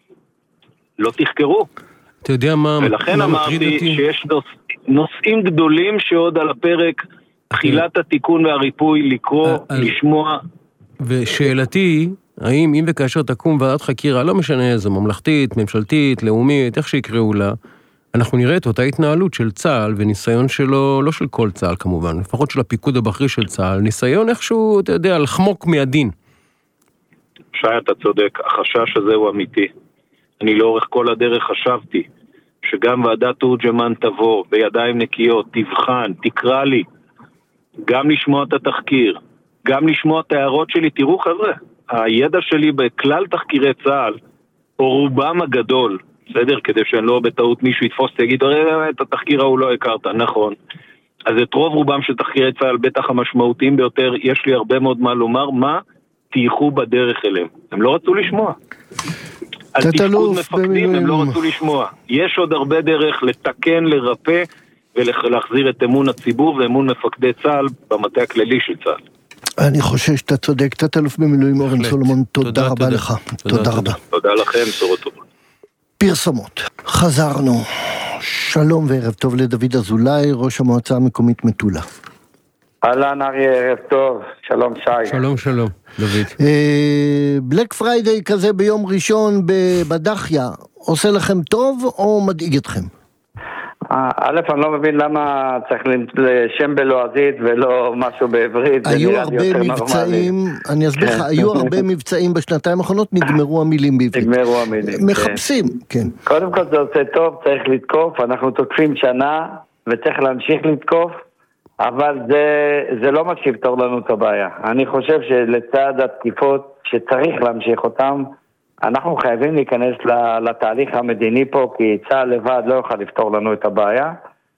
[SPEAKER 6] לא תחקרו.
[SPEAKER 3] אתה יודע מה
[SPEAKER 6] ולכן אמרתי שיש נושאים גדולים שעוד על הפרק, תחילת התיקון והריפוי, לקרוא, לשמוע.
[SPEAKER 3] ושאלתי, האם אם וכאשר תקום ועדת חקירה, לא משנה איזה, ממלכתית, ממשלתית, לאומית, איך שיקראו לה, אנחנו נראה את אותה התנהלות של צה"ל, וניסיון שלו, לא של כל צה"ל כמובן, לפחות של הפיקוד הבכיר של צה"ל, ניסיון איכשהו, אתה יודע, לחמוק מהדין.
[SPEAKER 6] שי, אתה צודק, החשש הזה הוא אמיתי. אני לאורך כל הדרך חשבתי שגם ועדת תורג'מן תבוא בידיים נקיות, תבחן, תקרא לי, גם לשמוע את התחקיר, גם לשמוע את ההערות שלי. תראו חבר'ה, הידע שלי בכלל תחקירי צה"ל, או רובם הגדול, בסדר? כדי שאני לא בטעות מישהו יתפוס תגיד, את התחקיר ההוא לא הכרת, נכון. אז את רוב רובם של תחקירי צה"ל, בטח המשמעותיים ביותר, יש לי הרבה מאוד מה לומר, מה תייחו בדרך אליהם. הם לא רצו לשמוע. על תפקוד מפקדים הם לא רצו לשמוע. יש עוד הרבה דרך לתקן, לרפא ולהחזיר את אמון הציבור ואמון מפקדי צה"ל במטה הכללי של צה"ל.
[SPEAKER 2] אני חושב שאתה צודק. תת אלוף במילואים אורן סולומון, תודה רבה לך. תודה רבה.
[SPEAKER 6] תודה לכם, בשורות טובות.
[SPEAKER 2] פרסומות. חזרנו. שלום וערב טוב לדוד אזולאי, ראש המועצה המקומית מטולה.
[SPEAKER 7] אהלן אריה, ערב טוב, שלום שי.
[SPEAKER 3] שלום, שלום, דוד.
[SPEAKER 2] בלק פריידיי כזה ביום ראשון בדחיה, עושה לכם טוב או מדאיג אתכם?
[SPEAKER 7] א', אני לא מבין למה צריך לשם בלועזית ולא משהו בעברית.
[SPEAKER 2] היו הרבה מבצעים, אני אסביר לך, היו הרבה מבצעים בשנתיים האחרונות, נגמרו המילים בעברית.
[SPEAKER 7] נגמרו המילים.
[SPEAKER 2] מחפשים, כן.
[SPEAKER 7] קודם כל זה עושה טוב, צריך לתקוף, אנחנו תוקפים שנה וצריך להמשיך לתקוף, אבל זה לא מה שיפתור לנו את הבעיה. אני חושב שלצד התקיפות שצריך להמשיך אותם, אנחנו חייבים להיכנס לתהליך המדיני פה, כי צה"ל לבד לא יוכל לפתור לנו את הבעיה.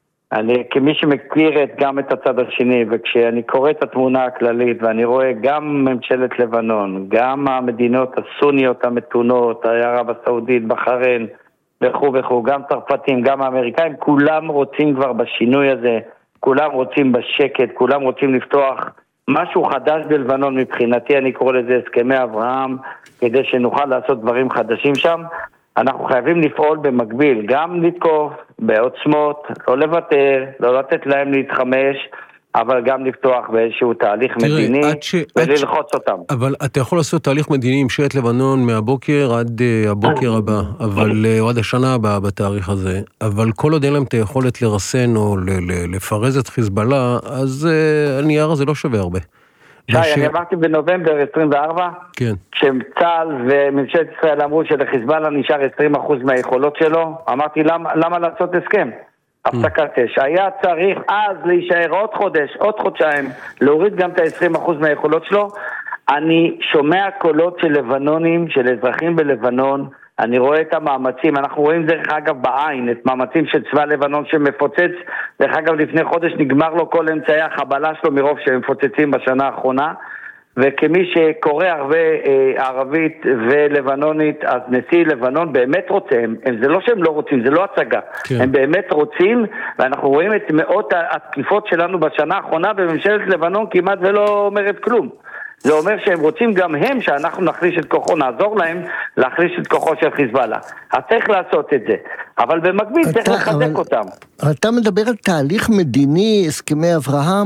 [SPEAKER 7] כמי שמכיר גם את הצד השני, וכשאני קורא את התמונה הכללית, ואני רואה גם ממשלת לבנון, גם המדינות הסוניות המתונות, ערב הסעודית, בחריין, וכו', גם צרפתים, גם האמריקאים, כולם רוצים כבר בשינוי הזה, כולם רוצים בשקט, כולם רוצים לפתוח משהו חדש בלבנון. מבחינתי אני קורא לזה הסכמי אברהם, כדי שנוכל לעשות דברים חדשים שם. אנחנו חייבים לפעול במקביל, גם לתקוף בעוצמות, לא לוותר, לא לתת להם להתחמש, אבל גם לפתוח באיזשהו תהליך מדיני וללחוץ אותם.
[SPEAKER 3] אבל אתה יכול לעשות תהליך מדיני עם ממשלת לבנון מהבוקר עד הבוקר הבא, אבל עד השנה הבאה בתאריך הזה, אבל כל עוד אין להם את היכולת לרסן או לפרז את חיזבאללה, אז הנייר הזה לא שווה הרבה.
[SPEAKER 7] שי, אני אמרתי בנובמבר 24,
[SPEAKER 3] כן.
[SPEAKER 7] כשצה"ל וממשלת ישראל אמרו שלחיזבאללה נשאר 20% מהיכולות שלו, אמרתי למה לעשות הסכם? הפסקת אש. היה צריך אז להישאר עוד חודש, עוד חודשיים, להוריד גם את ה-20% מהיכולות שלו. אני שומע קולות של לבנונים, של אזרחים בלבנון, אני רואה את המאמצים, אנחנו רואים דרך אגב בעין, את מאמצים של צבא לבנון שמפוצץ, דרך אגב לפני חודש נגמר לו כל אמצעי החבלה שלו מרוב שהם מפוצצים בשנה האחרונה, וכמי שקורא הרבה ערבית ולבנונית, אז נשיא לבנון באמת רוצה, זה לא שהם לא רוצים, זה לא הצגה, כן. הם באמת רוצים, ואנחנו רואים את מאות התקיפות שלנו בשנה האחרונה, בממשלת לבנון כמעט ולא אומרת כלום. זה אומר שהם רוצים גם הם שאנחנו נחליש את כוחו, נעזור להם להחליש את כוחו של חיזבאללה. אז צריך לעשות את זה, אבל במקביל צריך לחזק אותם.
[SPEAKER 2] אתה מדבר על תהליך מדיני, הסכמי אברהם,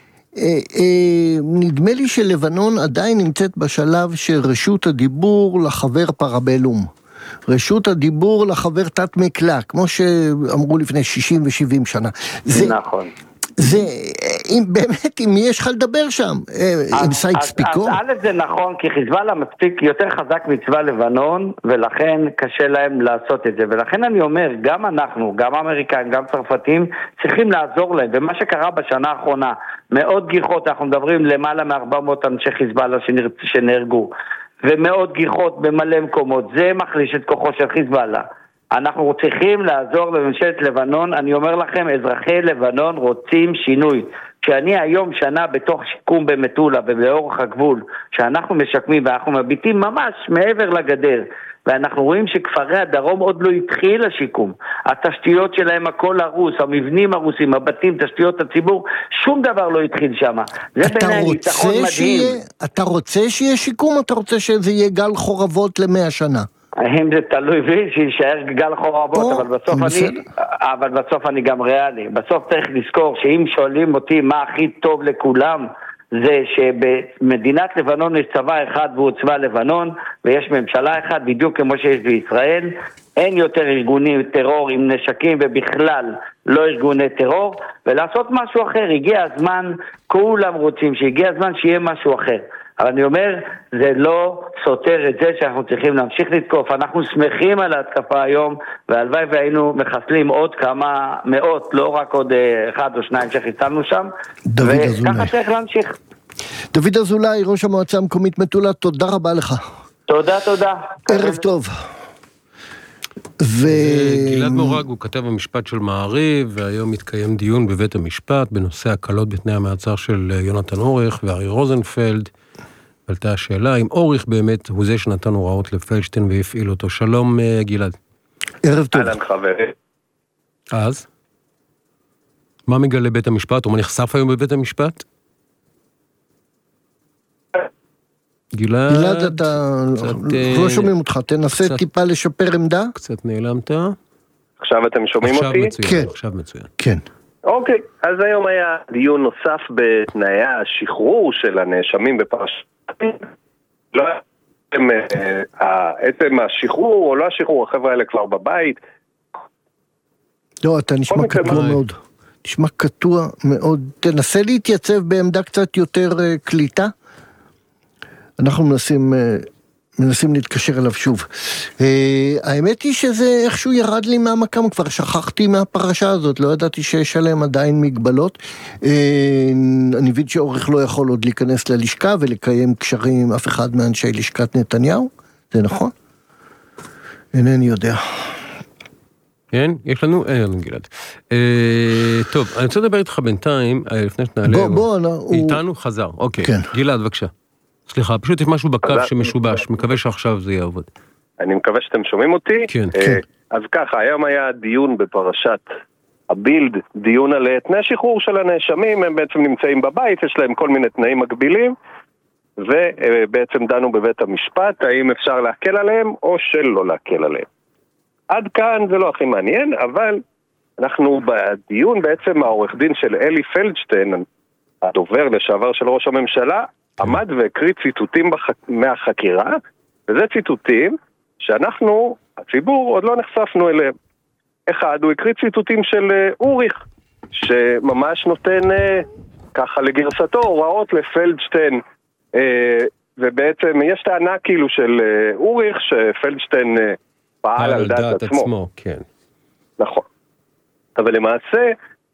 [SPEAKER 2] נדמה לי שלבנון עדיין נמצאת בשלב שרשות הדיבור לחבר פרבלום, רשות הדיבור לחבר תת מקלע, כמו שאמרו לפני 60 ו-70 שנה.
[SPEAKER 7] נכון.
[SPEAKER 2] זה, באמת, אם יש לך לדבר שם, עם סייקס פיקו?
[SPEAKER 7] אז א' זה נכון, כי חיזבאללה מספיק יותר חזק מצבא לבנון, ולכן קשה להם לעשות את זה. ולכן אני אומר, גם אנחנו, גם האמריקאים, גם צרפתים, צריכים לעזור להם. ומה שקרה בשנה האחרונה, מאוד גיחות, אנחנו מדברים למעלה מ-400 אנשי חיזבאללה שנהרגו, ומאות גיחות במלא מקומות, זה מחליש את כוחו של חיזבאללה. אנחנו צריכים לעזור בממשלת לבנון, אני אומר לכם, אזרחי לבנון רוצים שינוי. כשאני היום שנה בתוך שיקום במטולה ובאורך הגבול, שאנחנו משקמים ואנחנו מביטים ממש מעבר לגדר, ואנחנו רואים שכפרי הדרום עוד לא התחיל השיקום. התשתיות שלהם הכל הרוס, המבנים הרוסים, הבתים, תשתיות הציבור, שום דבר לא התחיל שם. זה בעיניי ניצחון מדהים.
[SPEAKER 2] אתה רוצה שיהיה שיקום, אתה רוצה שזה יהיה גל חורבות ל100 שנה?
[SPEAKER 7] אם זה תלוי בי, שישאר גל חורבות, אבל בסוף אני גם ריאלי. בסוף צריך לזכור שאם שואלים אותי מה הכי טוב לכולם, זה שבמדינת לבנון יש צבא אחד והוא צבא לבנון, ויש ממשלה אחד בדיוק כמו שיש בישראל. אין יותר ארגונים טרור עם נשקים ובכלל לא ארגוני טרור, ולעשות משהו אחר. הגיע הזמן, כולם רוצים שהגיע הזמן שיהיה משהו אחר. אבל אני אומר, זה לא סותר את זה שאנחנו צריכים להמשיך לתקוף. אנחנו שמחים על ההתקפה היום, והלוואי והיינו מחסלים עוד כמה מאות, לא רק עוד אחד או שניים שחיסלנו שם. וככה צריך להמשיך.
[SPEAKER 2] דוד אזולאי, ראש המועצה המקומית מטולה, תודה רבה לך.
[SPEAKER 7] תודה.
[SPEAKER 2] ערב טוב.
[SPEAKER 3] גלעד מורג הוא כתב המשפט של מעריב, והיום מתקיים דיון בבית המשפט בנושא הקלות בתנאי המעצר של יונתן אורך וארי רוזנפלד. עלתה השאלה אם אורך באמת הוא זה שנתן הוראות לפלדשטיין והפעיל אותו. שלום גלעד.
[SPEAKER 2] ערב טוב.
[SPEAKER 6] אהלן חברי.
[SPEAKER 3] אז? מה מגלה בית המשפט? או מה נחשף היום בבית המשפט?
[SPEAKER 2] גלעד, אתה לא שומעים אותך, תנסה טיפה לשפר עמדה.
[SPEAKER 3] קצת נעלמת.
[SPEAKER 6] עכשיו אתם שומעים אותי?
[SPEAKER 2] כן.
[SPEAKER 3] עכשיו מצוין.
[SPEAKER 2] כן.
[SPEAKER 6] אוקיי, אז היום היה דיון נוסף בתנאי השחרור של הנאשמים בפרשת. לא, עצם השחרור או לא השחרור, החבר'ה האלה כבר בבית.
[SPEAKER 2] לא, אתה נשמע קטוע מאוד. נשמע קטוע מאוד. תנסה להתייצב בעמדה קצת יותר קליטה. אנחנו מנסים להתקשר אליו שוב. האמת היא שזה איכשהו ירד לי מהמקם, כבר שכחתי מהפרשה הזאת, לא ידעתי שיש עליהם עדיין מגבלות. אני מבין שעורך לא יכול עוד להיכנס ללשכה ולקיים קשרים עם אף אחד מאנשי לשכת נתניהו, זה נכון? אינני יודע.
[SPEAKER 3] כן, יש לנו, גלעד. טוב, אני רוצה לדבר איתך בינתיים, לפני שנעלה. איתנו חזר, אוקיי. גלעד, בבקשה. סליחה, פשוט יש משהו בקו שמשובש, מקווה שעכשיו זה יעבוד.
[SPEAKER 8] אני מקווה שאתם שומעים אותי.
[SPEAKER 3] כן.
[SPEAKER 8] אז ככה, היום היה דיון בפרשת הבילד, דיון על תנאי שחרור של הנאשמים, הם בעצם נמצאים בבית, יש להם כל מיני תנאים מקבילים, ובעצם דנו בבית המשפט, האם אפשר להקל עליהם או שלא להקל עליהם. עד כאן זה לא הכי מעניין, אבל אנחנו בדיון בעצם העורך דין של אלי פלדשטיין, הדובר לשעבר של ראש הממשלה, עמד והקריא ציטוטים מהחקירה, וזה ציטוטים שאנחנו, הציבור, עוד לא נחשפנו אליהם. אחד, הוא הקריא ציטוטים של אוריך, שממש נותן ככה לגרסתו הוראות לפלדשטיין, ובעצם יש טענה כאילו של אוריך שפלדשטיין פעל על דעת עצמו.
[SPEAKER 3] כן.
[SPEAKER 8] נכון. אבל למעשה,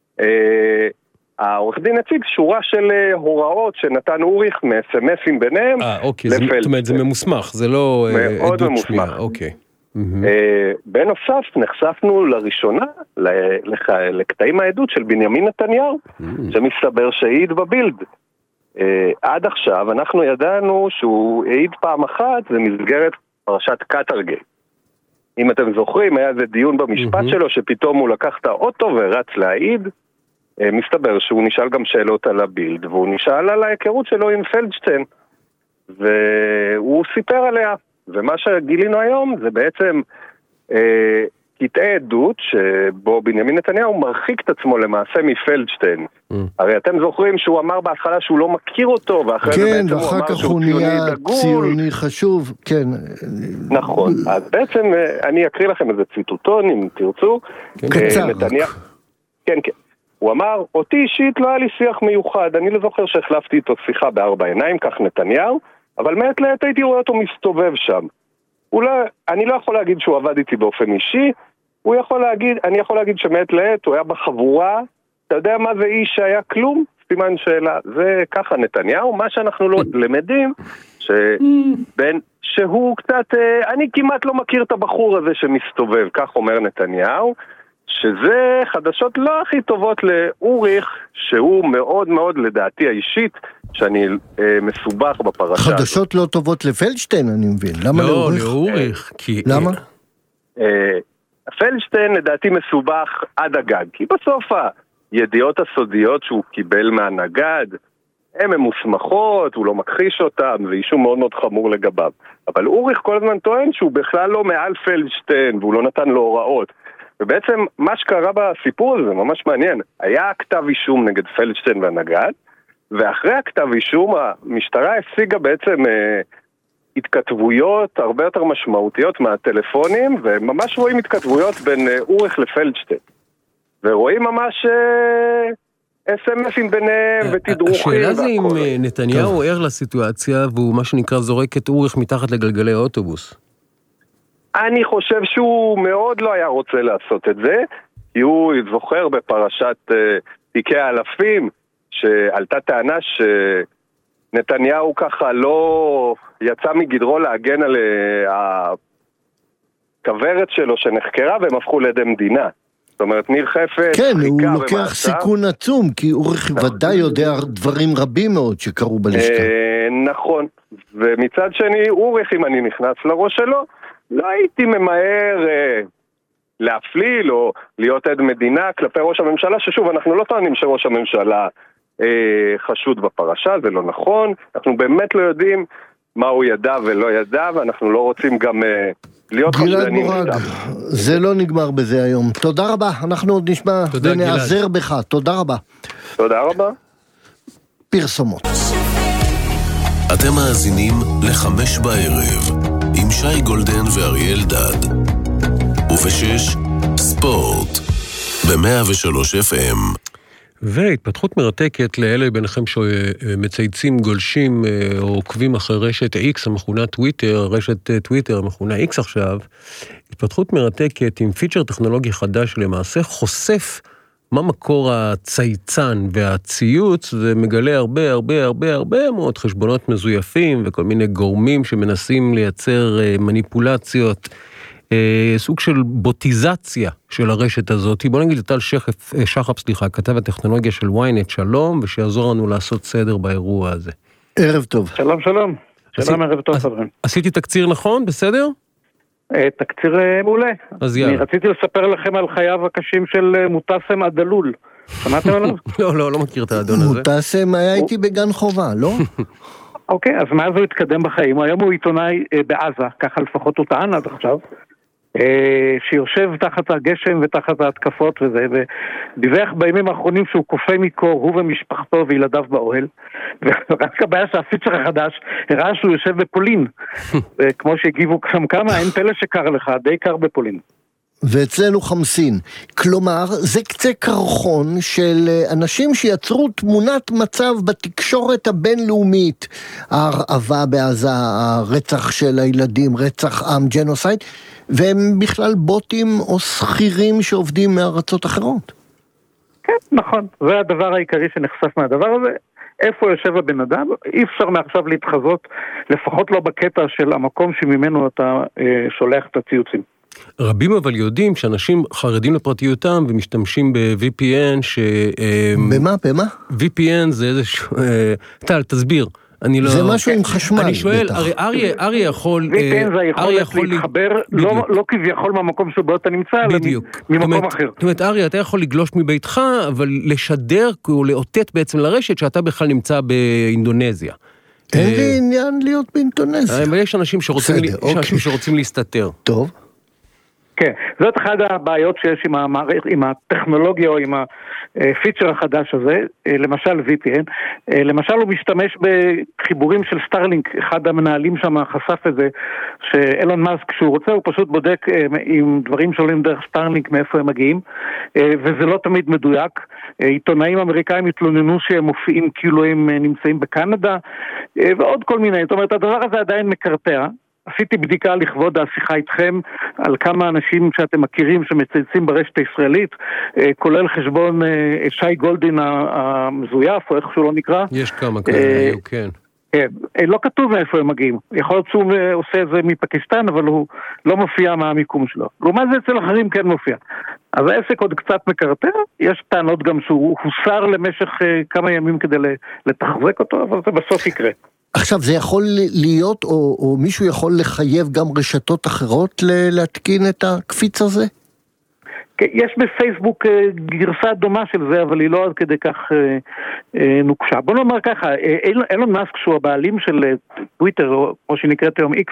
[SPEAKER 8] העורך דין הציג שורה של הוראות שנתן אוריך מסמסים ביניהם.
[SPEAKER 3] אוקיי, זאת אומרת זה ממוסמך, זה לא עדות שמיעה. אוקיי.
[SPEAKER 8] בנוסף, נחשפנו לראשונה לקטעים העדות של בנימין נתניהו, שמסתבר שהעיד בבילד. עד עכשיו אנחנו ידענו שהוא העיד פעם אחת במסגרת פרשת קטרגייט. אם אתם זוכרים, היה זה דיון במשפט שלו שפתאום הוא לקח את האוטו ורץ להעיד. מסתבר שהוא נשאל גם שאלות על הבילד, והוא נשאל על ההיכרות שלו עם פלדשטיין, והוא סיפר עליה. ומה שגילינו היום זה בעצם קטעי עדות שבו בנימין נתניהו מרחיק את עצמו למעשה מפלדשטיין. הרי אתם זוכרים שהוא אמר בהתחלה שהוא לא מכיר אותו, ואחרי זה בעצם הוא אמר שהוא ציוני דגול.
[SPEAKER 2] ציוני חשוב, כן.
[SPEAKER 8] נכון, אז בעצם אני אקריא לכם איזה ציטוטון אם תרצו.
[SPEAKER 2] קצר.
[SPEAKER 8] כן, כן. הוא אמר, אותי אישית לא היה לי שיח מיוחד, אני לא זוכר שהחלפתי איתו שיחה בארבע עיניים, כך נתניהו, אבל מעט לעת הייתי רואה אותו מסתובב שם. אני לא יכול להגיד שהוא עבד איתי באופן אישי, אני יכול להגיד שמעט לעת הוא היה בחבורה, אתה יודע מה זה איש שהיה כלום? סימן שאלה, זה ככה נתניהו, מה שאנחנו לא למדים, שהוא קצת, אני כמעט לא מכיר את הבחור הזה שמסתובב, כך אומר נתניהו, שזה חדשות לא הכי טובות לאוריך, שהוא מאוד מאוד לדעתי האישית, שאני מסובך בפרשה.
[SPEAKER 2] חדשות לא טובות לפלדשטיין, אני מבין. למה לאוריך?
[SPEAKER 3] לא, לאוריך.
[SPEAKER 2] למה?
[SPEAKER 8] פלדשטיין לדעתי מסובך עד הגג, כי בסוף הידיעות הסודיות שהוא קיבל מהנגד, הן ממוסמכות, הוא לא מכחיש אותם, זה אישום מאוד מאוד חמור לגביו. אבל אוריך כל הזמן טוען שהוא בכלל לא מעל פלדשטיין, והוא לא נתן לו הוראות. ובעצם מה שקרה בסיפור הזה, ממש מעניין, היה כתב אישום נגד פלדשטיין והנגד, ואחרי הכתב אישום המשטרה השיגה בעצם התכתבויות הרבה יותר משמעותיות מהטלפונים, וממש רואים התכתבויות בין אוריך לפלדשטיין. ורואים ממש אס-אמסים ביניהם ותדרוכים.
[SPEAKER 3] השאלה זה אם נתניהו ער לסיטואציה, והוא מה שנקרא זורק את אוריך מתחת לגלגלי האוטובוס.
[SPEAKER 8] אני חושב שהוא מאוד לא היה רוצה לעשות את זה, כי הוא זוכר בפרשת תיקי האלפים, שעלתה טענה שנתניהו ככה לא יצא מגדרו להגן על הכוורת שלו שנחקרה, והם הפכו לידי מדינה. זאת אומרת, ניר חפץ,
[SPEAKER 2] כן, הוא לוקח סיכון עצום, כי אוריך ודאי יודע דברים רבים מאוד שקרו בלשכה.
[SPEAKER 8] נכון, ומצד שני, אוריך, אם אני נכנס לראש שלו, לא הייתי ממהר להפליל או להיות עד מדינה כלפי ראש הממשלה, ששוב, אנחנו לא טוענים שראש הממשלה חשוד בפרשה, זה לא נכון, אנחנו באמת לא יודעים מה הוא ידע ולא ידע, ואנחנו לא רוצים גם להיות חשדנים.
[SPEAKER 2] גלעד מורג, זה לא נגמר בזה היום. תודה רבה, אנחנו עוד נשמע ונעזר בך, תודה רבה.
[SPEAKER 8] תודה רבה.
[SPEAKER 2] פרסומות.
[SPEAKER 1] אתם מאזינים ל5 בערב עם שי גולדן ואריאל דד, ובשש ספורט ב-103 FM.
[SPEAKER 3] והתפתחות מרתקת לאלה ביניכם שמצייצים, גולשים או עוקבים אחרי רשת X המכונה טוויטר, רשת טוויטר המכונה X עכשיו, התפתחות מרתקת עם פיצ'ר טכנולוגי חדש למעשה חושף מה מקור הצייצן והציוץ, ומגלה הרבה מאוד חשבונות מזויפים וכל מיני גורמים שמנסים לייצר מניפולציות, סוג של בוטיזציה של הרשת הזאת. בוא נגיד לטל שחף, כתב הטכנולוגיה של ynet, שלום, ושיעזור לנו לעשות סדר באירוע הזה.
[SPEAKER 2] ערב טוב.
[SPEAKER 9] שלום, שלום. שלום, ערב טוב, חברים.
[SPEAKER 3] עשיתי תקציר נכון? בסדר?
[SPEAKER 9] תקציר מעולה.
[SPEAKER 3] אז יאללה.
[SPEAKER 9] אני רציתי לספר לכם על חייו הקשים של מוטסם עדלול. שמעתם עליו?
[SPEAKER 3] לא מכיר את האדון הזה.
[SPEAKER 2] מוטסם היה איתי בגן חובה, לא?
[SPEAKER 9] אוקיי, אז מאז הוא התקדם בחיים. היום הוא עיתונאי בעזה, ככה לפחות הוא טען עד עכשיו, שיושב תחת הגשם ותחת ההתקפות וזה, ודיווח בימים האחרונים שהוא קופא מקור, הוא ומשפחתו וילדיו באוהל, ורק הבעיה שהפיצ'ר החדש הראה שהוא יושב בפולין, כמו שהגיבו כמה, אין פלא שקר לך, די קר בפולין.
[SPEAKER 2] ואצלנו חמסין. כלומר, זה קצה קרחון של אנשים שיצרו תמונת מצב בתקשורת הבינלאומית, ההרעבה בעזה, הרצח של הילדים, רצח עם, ג'נוסייד, והם בכלל בוטים או שכירים שעובדים מארצות אחרות.
[SPEAKER 9] כן, נכון. זה הדבר העיקרי שנחשף מהדבר הזה. איפה יושב הבן אדם? אי אפשר מעכשיו להתחזות, לפחות לא בקטע של המקום שממנו אתה שולח את הציוצים.
[SPEAKER 3] רבים אבל יודעים שאנשים חרדים לפרטיותם ומשתמשים ב-VPN
[SPEAKER 2] במה?
[SPEAKER 3] VPN זה איזשהו... טל, תסביר.
[SPEAKER 2] זה משהו עם חשמל.
[SPEAKER 3] אני שואל, אריה יכול...
[SPEAKER 9] VPN זה היכולת להתחבר, לא כביכול מהמקום שבו אתה נמצא, אלא ממקום אחר.
[SPEAKER 3] זאת אומרת, אריה, אתה יכול לגלוש מביתך, אבל לשדר או לאותת בעצם לרשת שאתה בכלל נמצא באינדונזיה.
[SPEAKER 2] אין לי עניין להיות באינדונזיה.
[SPEAKER 3] אבל יש אנשים שרוצים להסתתר.
[SPEAKER 2] טוב.
[SPEAKER 9] כן, זאת אחת הבעיות שיש עם הטכנולוגיה או עם הפיצ'ר החדש הזה, למשל VPN, למשל הוא משתמש בחיבורים של סטארלינק, אחד המנהלים שם חשף את זה, שאילון מאסק כשהוא רוצה הוא פשוט בודק עם דברים שעולים דרך סטארלינק מאיפה הם מגיעים, וזה לא תמיד מדויק, עיתונאים אמריקאים התלוננו שהם מופיעים כאילו הם נמצאים בקנדה, ועוד כל מיני, זאת אומרת הדבר הזה עדיין מקרטע, עשיתי בדיקה לכבוד השיחה איתכם על כמה אנשים שאתם מכירים שמצייצים ברשת הישראלית, כולל חשבון שי גולדין המזויף, או איך שהוא לא נקרא.
[SPEAKER 3] יש כמה כאלה, כן.
[SPEAKER 9] לא כתוב מאיפה הם מגיעים. יכול להיות שהוא עושה את זה מפקיסטן, אבל הוא לא מופיע מה המיקום שלו. לעומת זה אצל אחרים כן מופיע. אז העסק עוד קצת מקרטע, יש טענות גם שהוא הוסר למשך כמה ימים כדי לתחזק אותו, אבל זה בסוף יקרה.
[SPEAKER 2] עכשיו, זה יכול להיות, או מישהו יכול לחייב גם רשתות אחרות להתקין את הקפיץ הזה?
[SPEAKER 9] יש בפייסבוק גרסה דומה של זה, אבל היא לא עד כדי כך נוקשה. בוא נאמר ככה, אילון מאסק, שהוא הבעלים של טוויטר, או כמו שנקראת היום X,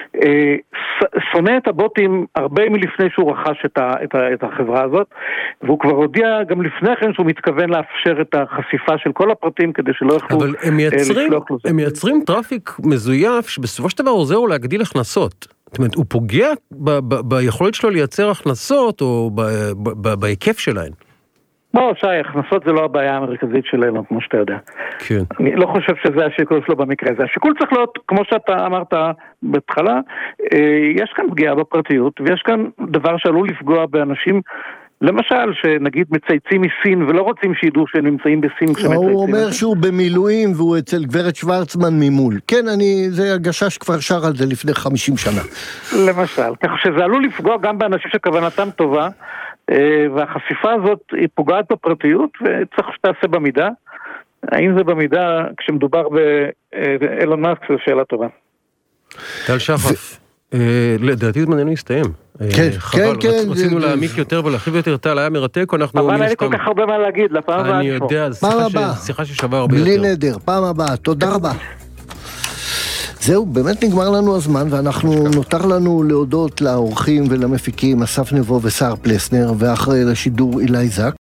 [SPEAKER 9] שונא את הבוטים הרבה מלפני שהוא רכש את החברה הזאת, והוא כבר הודיע גם לפני כן שהוא מתכוון לאפשר את החשיפה של כל הפרטים, כדי שלא יוכלו...
[SPEAKER 3] אבל הם מייצרים טראפיק מזויף, שבסופו של דבר עוזר להגדיל הכנסות. זאת אומרת, הוא פוגע ביכולת שלו לייצר הכנסות, או בהיקף שלהן.
[SPEAKER 9] לא, שי, הכנסות זה לא הבעיה המרכזית שלנו, כמו שאתה יודע.
[SPEAKER 3] כן.
[SPEAKER 9] אני לא חושב שזה השיקול שלו במקרה הזה. השיקול צריך להיות, כמו שאתה אמרת בהתחלה, יש כאן פגיעה בפרטיות, ויש כאן דבר שעלול לפגוע באנשים, למשל, שנגיד מצייצים מסין, ולא רוצים שידעו שהם נמצאים בסין כשמצייצים.
[SPEAKER 2] הוא אומר שהוא במילואים, והוא אצל גברת שוורצמן ממול. כן, זה הגשש כבר שר על זה לפני 50 שנה.
[SPEAKER 9] למשל, כך שזה עלול לפגוע גם באנשים שכוונתם טובה, והחשיפה הזאת היא פוגעת בפרטיות, וצריך שתעשה במידה. האם זה במידה, כשמדובר באילון מאסק, זו שאלה טובה.
[SPEAKER 3] טל שחף. לדעתי זה מעניין להסתיים.
[SPEAKER 2] כן.
[SPEAKER 3] רצינו להעמיק יותר ולהרחיב יותר. טל, היה מרתק, אנחנו...
[SPEAKER 9] אבל היה לי כל כך הרבה מה להגיד, לפעם הבאה.
[SPEAKER 3] אני יודע, שיחה ששווה הרבה
[SPEAKER 2] יותר.
[SPEAKER 3] בלי
[SPEAKER 2] נדר, פעם הבאה, תודה רבה. זהו, באמת נגמר לנו הזמן, ואנחנו נותר לנו להודות לאורחים ולמפיקים, אסף נבו וסער פלסנר, ואחרי לשידור אילי זק.